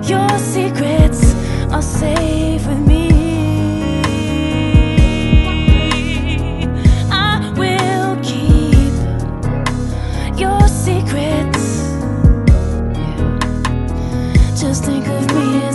Your secrets are safe with me. I will keep your secrets. Just think of me